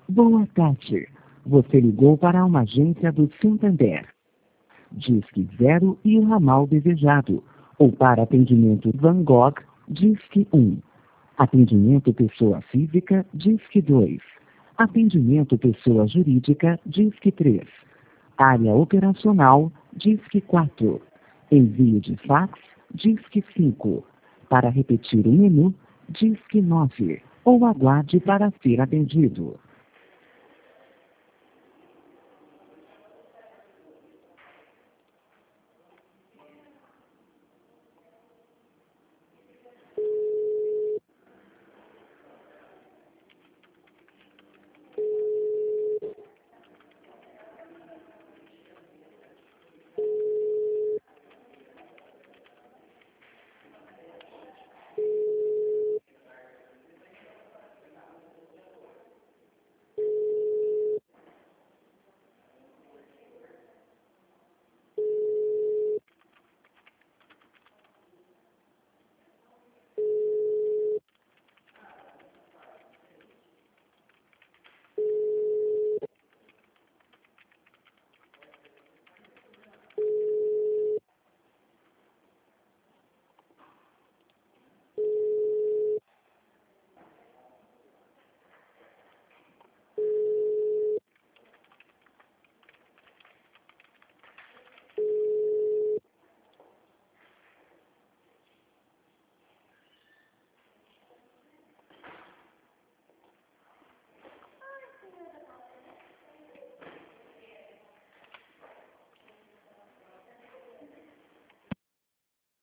Boa tarde. Você ligou para uma agência do Santander. Disque 0 e o ramal desejado. Ou para atendimento Van Gogh, Disque 1. Atendimento pessoa física, Disque 2. Atendimento pessoa jurídica, Disque 3. Área operacional, Disque 4. Envio de fax, Disque 5. Para repetir o menu, Disque 9. Ou aguarde para ser atendido.